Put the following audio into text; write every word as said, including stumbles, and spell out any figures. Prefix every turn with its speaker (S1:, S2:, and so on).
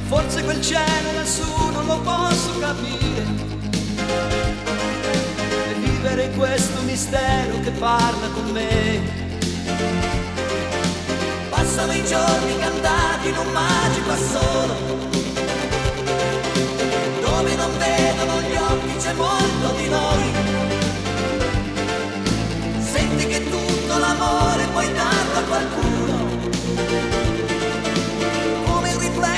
S1: forse quel cielo nessuno lo posso capire, e vivere questo mistero che parla con me. Passano i giorni cantati in un magico assonno,